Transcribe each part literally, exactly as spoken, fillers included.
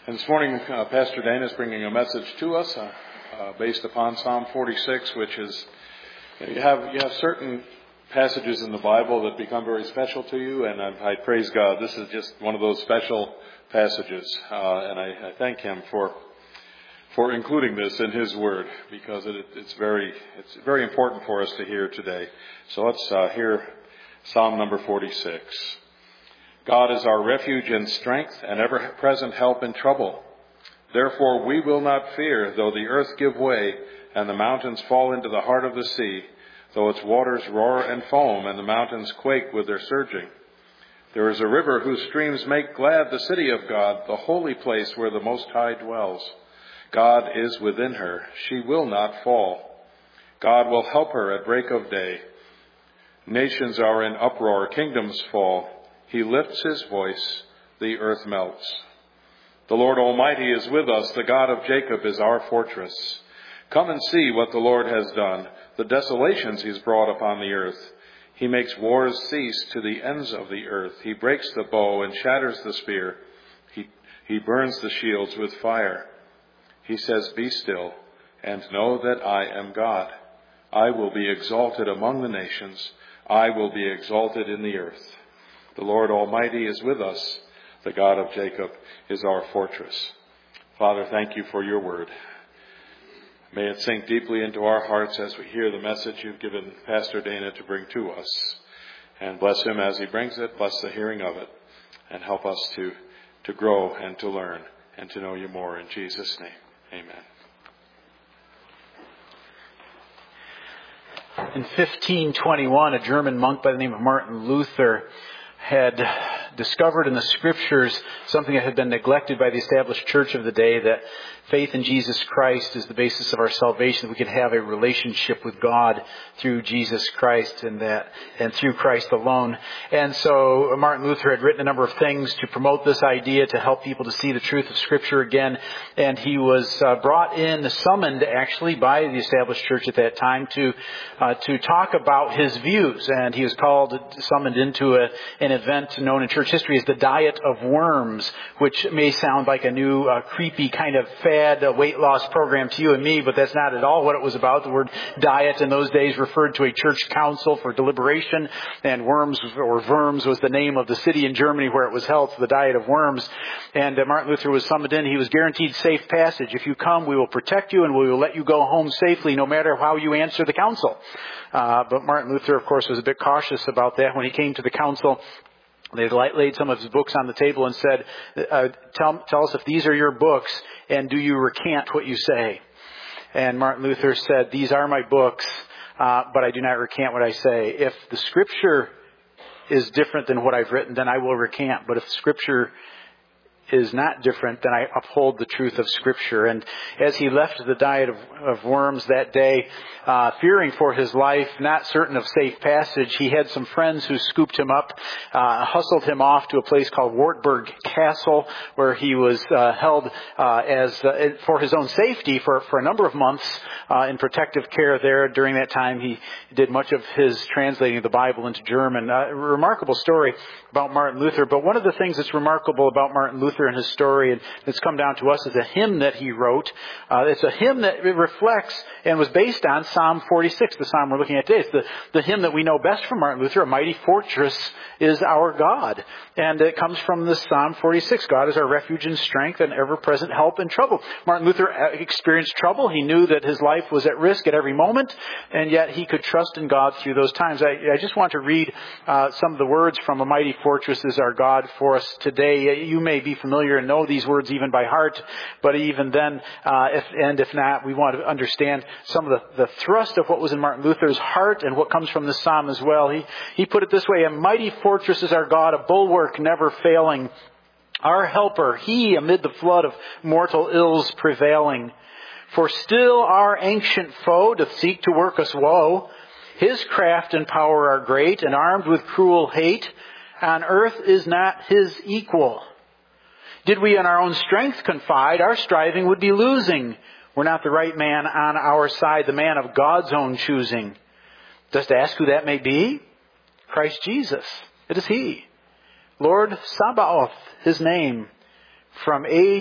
And this morning, uh, Pastor Dana is bringing a message to us uh, uh, based upon Psalm forty-six, which is, you have you have certain passages in the Bible that become very special to you, and I, I praise God. This is just one of those special passages, uh, and I, I thank Him for for including this in His Word, because it, it's very it's very important for us to hear today. So let's uh, hear Psalm number forty-six. God is our refuge and strength, and ever-present help in trouble. Therefore we will not fear, though the earth give way, and the mountains fall into the heart of the sea, though its waters roar and foam, and the mountains quake with their surging. There is a river whose streams make glad the city of God, the holy place where the Most High dwells. God is within her. She will not fall. God will help her at break of day. Nations are in uproar, kingdoms fall. He lifts his voice, the earth melts. The Lord Almighty is with us. The God of Jacob is our fortress. Come and see what the Lord has done, the desolations he's brought upon the earth. He makes wars cease to the ends of the earth. He breaks the bow and shatters the spear. He, he burns the shields with fire. He says, "Be still and know that I am God. I will be exalted among the nations. I will be exalted in the earth. The Lord Almighty is with us. The God of Jacob is our fortress." Father, thank you for your word. May it sink deeply into our hearts as we hear the message you've given Pastor Dana to bring to us. And bless him as he brings it. Bless the hearing of it. And help us to, to grow and to learn and to know you more. In Jesus' name, amen. In fifteen twenty-one, a German monk by the name of Martin Luther had discovered in the scriptures something that had been neglected by the established church of the day, that faith in Jesus Christ is the basis of our salvation, that we can have a relationship with God through Jesus Christ and that and through Christ alone. And so Martin Luther had written a number of things to promote this idea, to help people to see the truth of Scripture again. And he was uh, brought in, summoned actually by the established church at that time to uh, to talk about his views. And he was called, summoned into a, an event known in church history as the Diet of Worms, which may sound like a new uh, creepy kind of fad, a weight loss program to you and me, but that's not at all what it was about. The word diet in those days referred to a church council for deliberation, and Worms or Worms was the name of the city in Germany where it was held, so the Diet of Worms. And uh, Martin Luther was summoned in. He was guaranteed safe passage. If you come, we will protect you and we will let you go home safely no matter how you answer the council. Uh, but Martin Luther, of course, was a bit cautious about that. When he came to the council, they laid some of his books on the table and said, uh, tell, tell us if these are your books, and do you recant what you say? And Martin Luther said, these are my books, uh, but I do not recant what I say. If the Scripture is different than what I've written, then I will recant. But if Scripture is not different, then I uphold the truth of Scripture. And as he left the Diet of, of Worms that day, uh, fearing for his life, not certain of safe passage, he had some friends who scooped him up, uh, hustled him off to a place called Wartburg Castle, where he was uh, held uh, as uh, for his own safety for, for a number of months uh, in protective care there. During that time, he did much of his translating the Bible into German. Uh, a remarkable story about Martin Luther. But one of the things that's remarkable about Martin Luther and his story, and it's come down to us, is a hymn that he wrote. Uh, it's a hymn that reflects and was based on Psalm forty-six, the psalm we're looking at today. It's the, the hymn that we know best from Martin Luther, "A mighty fortress is our God." And it comes from the Psalm forty-six. God is our refuge and strength and ever-present help in trouble. Martin Luther experienced trouble. He knew that his life was at risk at every moment, and yet he could trust in God through those times. I, I just want to read uh, some of the words from "A mighty fortress is our God" for us today. You may be familiar and know these words even by heart, but even then, uh, if, and if not, we want to understand some of the, the thrust of what was in Martin Luther's heart and what comes from this psalm as well. He, he put it this way: "A mighty fortress is our God, a bulwark never failing. Our helper, he amid the flood of mortal ills prevailing. For still our ancient foe doth seek to work us woe. His craft and power are great, and armed with cruel hate. On earth is not his equal. Did we in our own strength confide, our striving would be losing. Were not the right man on our side, the man of God's own choosing. Dost ask who that may be? Christ Jesus. It is he. Lord Sabaoth, his name. From age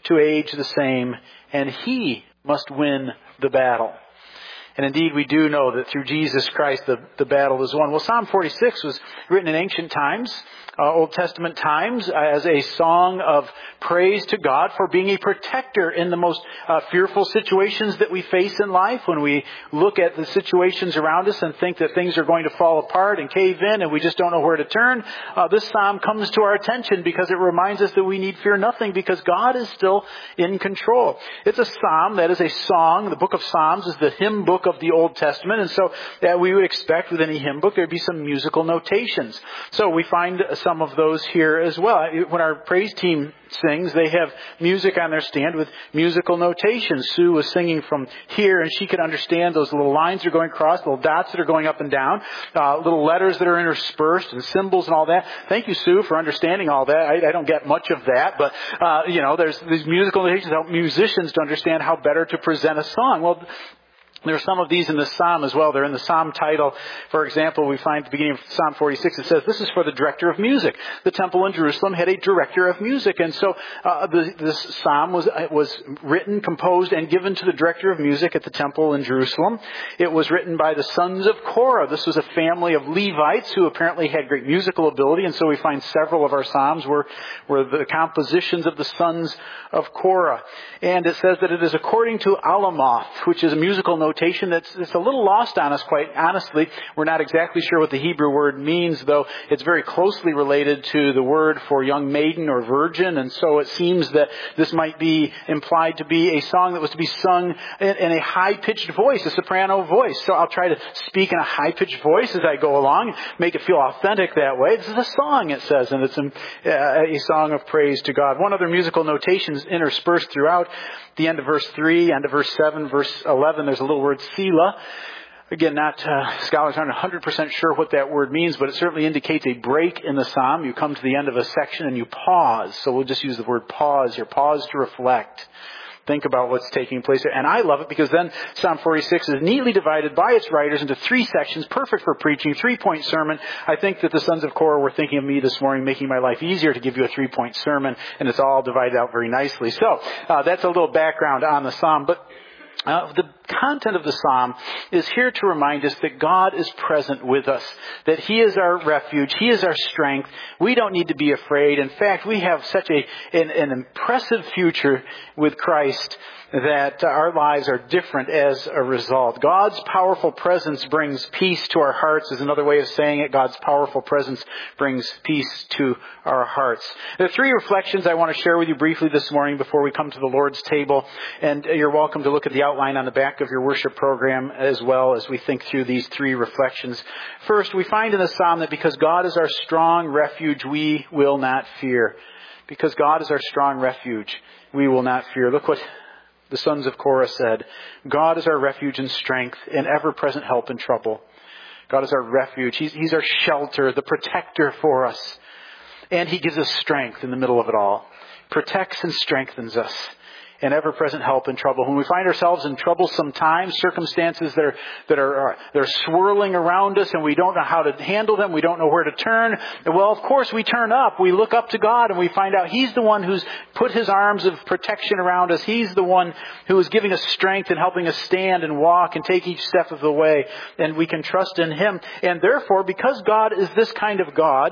to age the same, and He must win the battle. And indeed, we do know that through Jesus Christ, the, the battle is won. Well, Psalm forty-six was written in ancient times, uh, Old Testament times, uh, as a song of praise to God for being a protector in the most uh, fearful situations that we face in life. When we look at the situations around us and think that things are going to fall apart and cave in and we just don't know where to turn, uh, this psalm comes to our attention because it reminds us that we need fear nothing because God is still in control. It's a psalm that is a song. The book of Psalms is the hymn book of the Old Testament, and so that we would expect with any hymn book there'd be some musical notations. So we find some of those here as well. When our praise team sings, they have music on their stand with musical notations. Sue was singing from here, and she could understand those little lines that are going across, little dots that are going up and down, uh, little letters that are interspersed, and symbols and all that. Thank you, Sue, for understanding all that. I, I don't get much of that, but uh, you know, there's these musical notations help musicians to understand how better to present a song. Well, there are some of these in the psalm as well. They're in the psalm title. For example, we find at the beginning of Psalm forty-six, it says, this is for the director of music. The temple in Jerusalem had a director of music. And so uh, the, this psalm was was written, composed, and given to the director of music at the temple in Jerusalem. It was written by the sons of Korah. This was a family of Levites who apparently had great musical ability. And so we find several of our psalms were, were the compositions of the sons of Korah. And it says that it is according to Alamoth, which is a musical notation that's, that's a little lost on us, quite honestly. We're not exactly sure what the Hebrew word means, though it's very closely related to the word for young maiden or virgin. And so it seems that this might be implied to be a song that was to be sung in, in a high-pitched voice, a soprano voice. So I'll try to speak in a high-pitched voice as I go along, make it feel authentic that way. This is a song, it says, and it's a, a song of praise to God. One other musical notation is interspersed throughout. The end of verse three, end of verse seven, verse eleven, there's a little word Selah. Again, not uh, scholars aren't one hundred percent sure what that word means, but it certainly indicates a break in the psalm. You come to the end of a section and you pause. So we'll just use the word pause here. Pause to reflect. Think about what's taking place there. And I love it because then Psalm forty-six is neatly divided by its writers into three sections, perfect for preaching, three-point sermon. I think that the sons of Korah were thinking of me this morning, making my life easier to give you a three-point sermon, and it's all divided out very nicely. So uh, that's a little background on the psalm. But Uh, the content of the psalm is here to remind us that God is present with us, that He is our refuge, He is our strength. We don't need to be afraid. In fact, we have such a an, an impressive future with Christ that our lives are different as a result. God's powerful presence brings peace to our hearts is another way of saying it. God's powerful presence brings peace to our hearts. There are three reflections I want to share with you briefly this morning before we come to the Lord's table. And you're welcome to look at the outline on the back of your worship program as well as we think through these three reflections. First, we find in the psalm that because God is our strong refuge, we will not fear. Because God is our strong refuge, we will not fear. Look what the sons of Korah said. God is our refuge and strength, an ever-present help in trouble. God is our refuge. He's, he's our shelter, the protector for us. And He gives us strength in the middle of it all. Protects and strengthens us. An ever-present help in trouble. When we find ourselves in troublesome times, circumstances that are, that are, that are swirling around us and we don't know how to handle them, we don't know where to turn, well, of course, we turn up. We look up to God and we find out He's the one who's put His arms of protection around us. He's the one who is giving us strength and helping us stand and walk and take each step of the way. And we can trust in Him. And therefore, because God is this kind of God,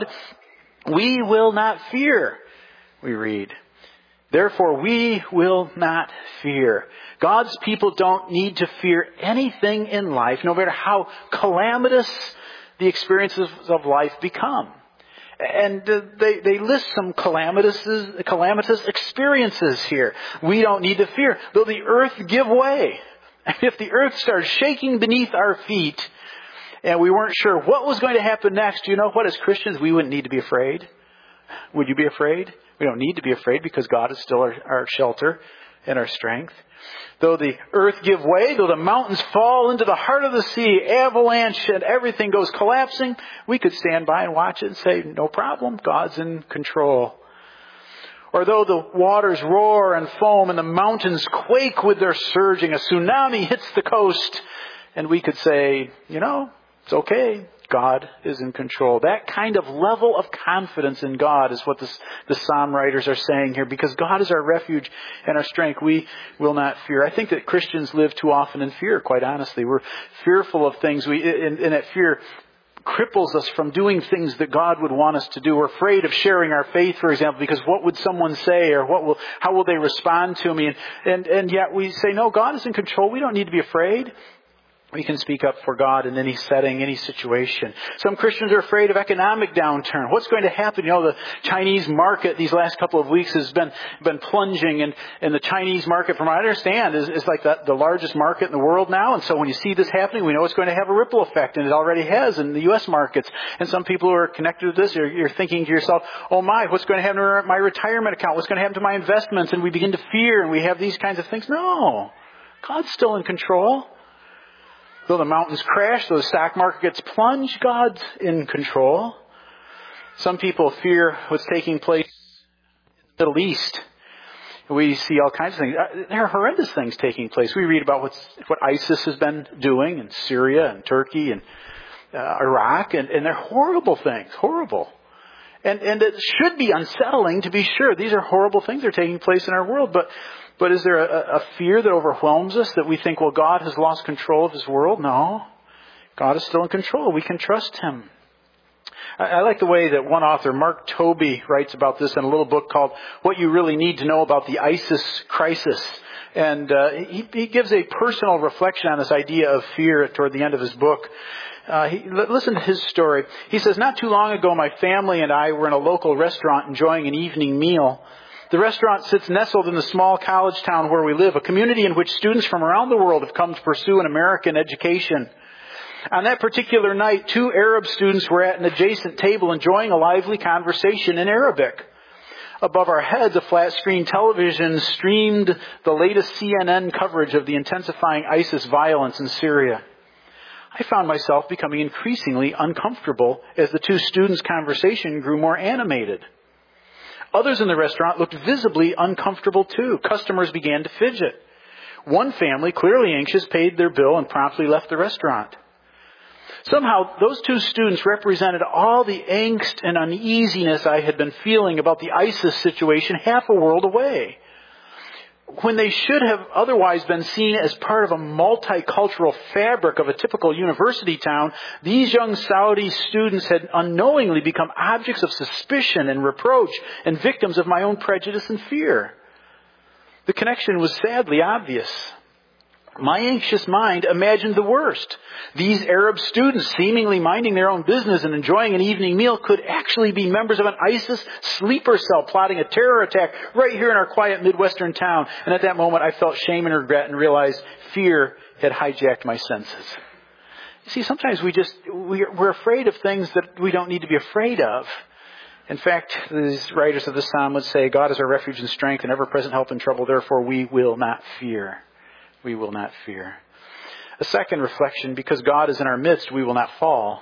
we will not fear, we read. Therefore, we will not fear. God's people don't need to fear anything in life, no matter how calamitous the experiences of life become. And uh, they, they list some calamitous, calamitous experiences here. We don't need to fear. Though the earth give way, if the earth starts shaking beneath our feet, and we weren't sure what was going to happen next, you know what, as Christians, we wouldn't need to be afraid. Would you be afraid? We don't need to be afraid because God is still our, our shelter and our strength. Though the earth give way, though the mountains fall into the heart of the sea, avalanche and everything goes collapsing, we could stand by and watch it and say, no problem, God's in control. Or though the waters roar and foam and the mountains quake with their surging, a tsunami hits the coast, and we could say, you know, it's okay, God is in control. That kind of level of confidence in God is what this, the psalm writers are saying here. Because God is our refuge and our strength, we will not fear. I think that Christians live too often in fear, quite honestly. We're fearful of things. We, and, and that fear cripples us from doing things that God would want us to do. We're afraid of sharing our faith, for example, because what would someone say, or what will, how will they respond to me? And, and, and yet we say, no, God is in control. We don't need to be afraid. We can speak up for God in any setting, any situation. Some Christians are afraid of economic downturn. What's going to happen? You know, the Chinese market these last couple of weeks has been been plunging, and, and the Chinese market, from what I understand, is, is like the, the largest market in the world now. And so when you see this happening, we know it's going to have a ripple effect, and it already has in the U S markets. And some people who are connected to this, you're, you're thinking to yourself, oh my, what's going to happen to my retirement account? What's going to happen to my investments? And we begin to fear, and we have these kinds of things. No, God's still in control. Though the mountains crash, though the stock market gets plunged, God's in control. Some people fear what's taking place in the Middle East. We see all kinds of things. There are horrendous things taking place. We read about what's, what ISIS has been doing in Syria and Turkey and uh, Iraq, and, and they're horrible things, horrible. And, and it should be unsettling, to be sure. These are horrible things that are taking place in our world, but But is there a, a fear that overwhelms us, that we think, well, God has lost control of His world? No. God is still in control. We can trust Him. I, I like the way that one author, Mark Tobey, writes about this in a little book called What You Really Need to Know About the ISIS Crisis. And uh, he, he gives a personal reflection on this idea of fear toward the end of his book. Uh, he, listen to his story. He says, not too long ago, my family and I were in a local restaurant enjoying an evening meal. The restaurant sits nestled in the small college town where we live, a community in which students from around the world have come to pursue an American education. On that particular night, two Arab students were at an adjacent table enjoying a lively conversation in Arabic. Above our heads, a flat-screen television streamed the latest C N N coverage of the intensifying ISIS violence in Syria. I found myself becoming increasingly uncomfortable as the two students' conversation grew more animated. Others in the restaurant looked visibly uncomfortable too. Customers began to fidget. One family, clearly anxious, paid their bill and promptly left the restaurant. Somehow, those two students represented all the angst and uneasiness I had been feeling about the ISIS situation half a world away. When they should have otherwise been seen as part of a multicultural fabric of a typical university town, these young Saudi students had unknowingly become objects of suspicion and reproach and victims of my own prejudice and fear. The connection was sadly obvious. My anxious mind imagined the worst. These Arab students, seemingly minding their own business and enjoying an evening meal, could actually be members of an ISIS sleeper cell plotting a terror attack right here in our quiet Midwestern town. And at that moment, I felt shame and regret and realized fear had hijacked my senses. You see, sometimes we just, we're afraid of things that we don't need to be afraid of. In fact, these writers of this psalm would say, God is our refuge and strength and ever-present help in trouble. Therefore, we will not fear. We will not fear. A second reflection, because God is in our midst, we will not fall.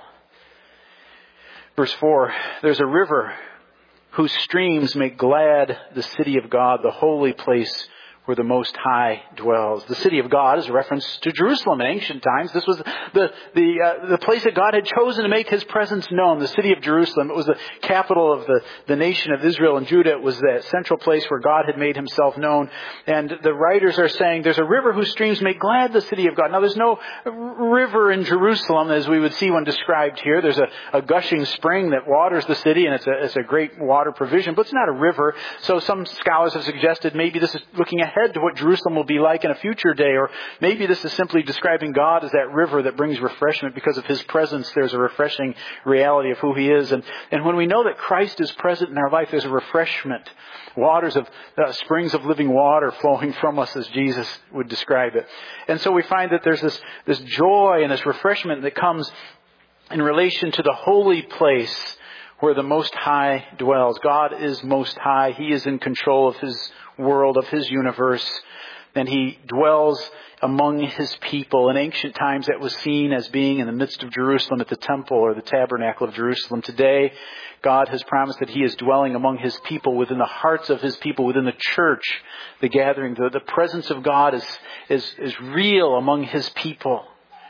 Verse four, there's a river whose streams make glad the city of God, the holy place where the Most High dwells. The city of God is a reference to Jerusalem in ancient times. This was the the uh, the place that God had chosen to make His presence known, the city of Jerusalem. It was the capital of the, the nation of Israel and Judah. It was that central place where God had made Himself known. And the writers are saying there's a river whose streams make glad the city of God. Now, there's no river in Jerusalem as we would see one described here. There's a, a gushing spring that waters the city, and it's a, it's a great water provision, but it's not a river. So some scholars have suggested maybe this is looking ahead to what Jerusalem will be like in a future day, or maybe this is simply describing God as that river that brings refreshment. Because of His presence, there's a refreshing reality of who He is. And, and when we know that Christ is present in our life, there's a refreshment. Waters of, uh, springs of living water flowing from us, as Jesus would describe it. And so we find that there's this, this joy and this refreshment that comes in relation to the holy place where the Most High dwells. God is Most High. He is in control of His world, of His universe, and He dwells among His people. In ancient times, that was seen as being in the midst of Jerusalem at the temple or the tabernacle of Jerusalem. Today, God has promised that He is dwelling among His people, within the hearts of His people, within the church, the gathering. The, the presence of God is, is, is real among His people.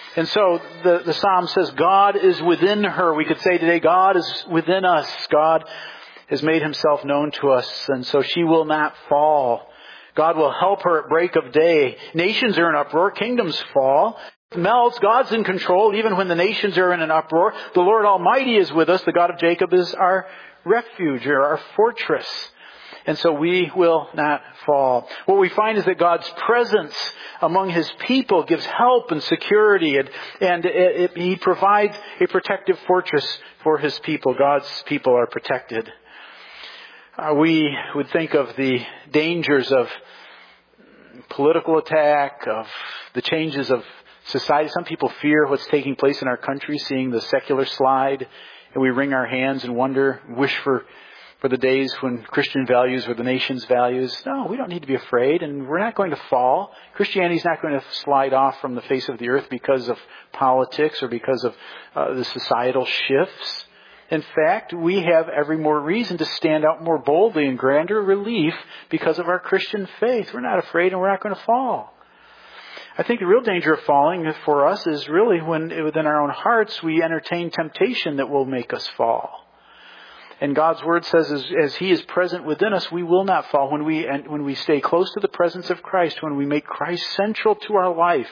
And so the, the Psalm says, God is within her. We could say today, God is within us. God has made himself known to us, and so she will not fall. God will help her at break of day. Nations are in uproar. Kingdoms fall. It melts. God's in control even when the nations are in an uproar. The Lord Almighty is with us. The God of Jacob is our refuge or our fortress. And so we will not fall. What we find is that God's presence among his people gives help and security, and, and it, it, he provides a protective fortress for his people. God's people are protected. Uh, we would think of the dangers of political attack, of the changes of society. Some people fear what's taking place in our country, seeing the secular slide, and we wring our hands and wonder, wish for for the days when Christian values were the nation's values. No, we don't need to be afraid, and we're not going to fall. Christianity is not going to slide off from the face of the earth because of politics or because of uh, the societal shifts. In fact, we have every more reason to stand out more boldly in grander relief because of our Christian faith. We're not afraid, and we're not going to fall. I think the real danger of falling for us is really when within our own hearts we entertain temptation that will make us fall. And God's Word says, as, as He is present within us, we will not fall. When we and when we stay close to the presence of Christ, when we make Christ central to our life,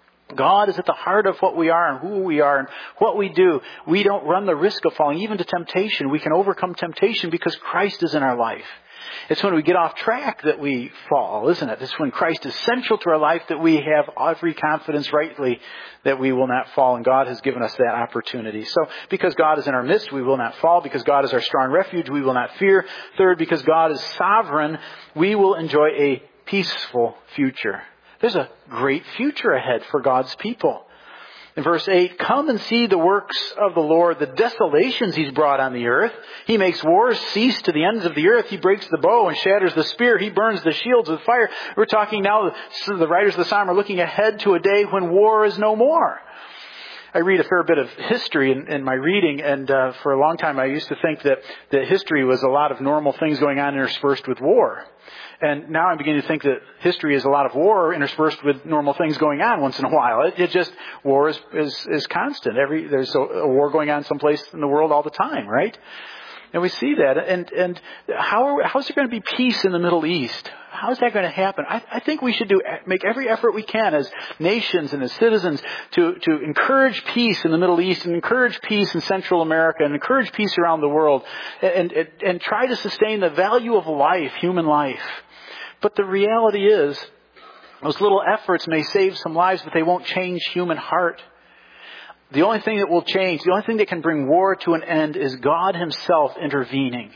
God is at the heart of what we are and who we are and what we do. We don't run the risk of falling, even to temptation. We can overcome temptation because Christ is in our life. It's when we get off track that we fall, isn't it? It's when Christ is central to our life that we have every confidence rightly that we will not fall. And God has given us that opportunity. So because God is in our midst, we will not fall. Because God is our strong refuge, we will not fear. Third, because God is sovereign, we will enjoy a peaceful future. There's a great future ahead for God's people. In verse eight, come and see the works of the Lord, the desolations He's brought on the earth. He makes wars cease to the ends of the earth. He breaks the bow and shatters the spear. He burns the shields with fire. We're talking now, the writers of the Psalm are looking ahead to a day when war is no more. I read a fair bit of history in, in my reading, and uh, for a long time I used to think that, that history was a lot of normal things going on interspersed with war. And now I'm beginning to think that history is a lot of war interspersed with normal things going on once in a while. It, it just, war is, is, is constant. Every, there's a, a war going on someplace in the world all the time, right? And we see that. And, and how are, how is there going to be peace in the Middle East? How is that going to happen? I, I think we should do, make every effort we can as nations and as citizens to, to encourage peace in the Middle East and encourage peace in Central America and encourage peace around the world and, and, and try to sustain the value of life, human life. But the reality is, those little efforts may save some lives, but they won't change human heart. The only thing that will change, the only thing that can bring war to an end is God Himself intervening.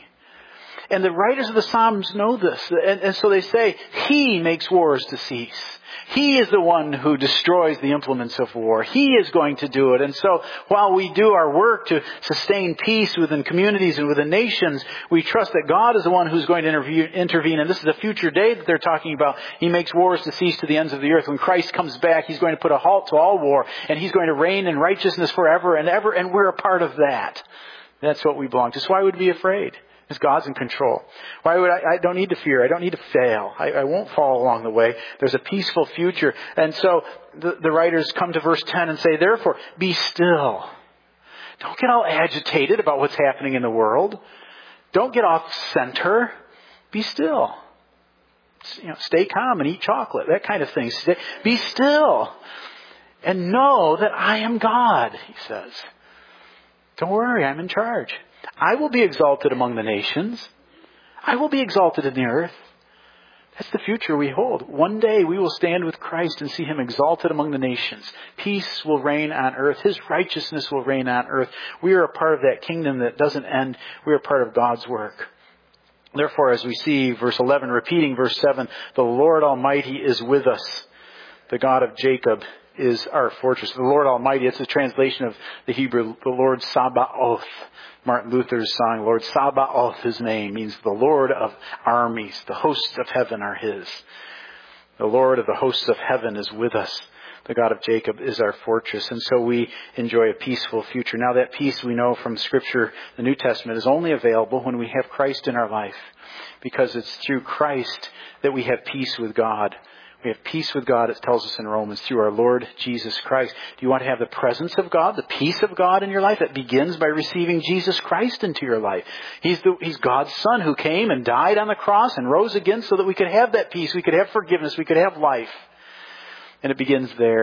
And the writers of the Psalms know this. And, and so they say, He makes wars to cease. He is the one who destroys the implements of war. He is going to do it. And so while we do our work to sustain peace within communities and within nations, we trust that God is the one who's going to intervene. And this is a future day that they're talking about. He makes wars to cease to the ends of the earth. When Christ comes back, He's going to put a halt to all war. And He's going to reign in righteousness forever and ever. And we're a part of that. That's what we belong to. So why would we be afraid? Because God's in control. Why would I, I don't need to fear. I don't need to fail. I, I won't fall along the way. There's a peaceful future. And so the, the writers come to verse ten and say, therefore, be still. Don't get all agitated about what's happening in the world. Don't get off center. Be still. You know, stay calm and eat chocolate. That kind of thing. Stay, be still. And know that I am God, he says. Don't worry, I'm in charge. I will be exalted among the nations. I will be exalted in the earth. That's the future we hold. One day we will stand with Christ and see Him exalted among the nations. Peace will reign on earth. His righteousness will reign on earth. We are a part of that kingdom that doesn't end. We are part of God's work. Therefore, as we see verse eleven repeating verse seven, the Lord Almighty is with us. The God of Jacob is our fortress. The Lord Almighty, it's a translation of the Hebrew, the Lord Sabaoth. Martin Luther's song, Lord Sabaoth, His name, means the Lord of armies. The hosts of heaven are His. The Lord of the hosts of heaven is with us. The God of Jacob is our fortress. And so we enjoy a peaceful future. Now that peace we know from Scripture, the New Testament, is only available when we have Christ in our life. Because it's through Christ that we have peace with God. We have peace with God, it tells us in Romans, through our Lord Jesus Christ. Do you want to have the presence of God, the peace of God in your life? That begins by receiving Jesus Christ into your life. He's, the, he's God's Son who came and died on the cross and rose again so that we could have that peace, we could have forgiveness, we could have life. And it begins there.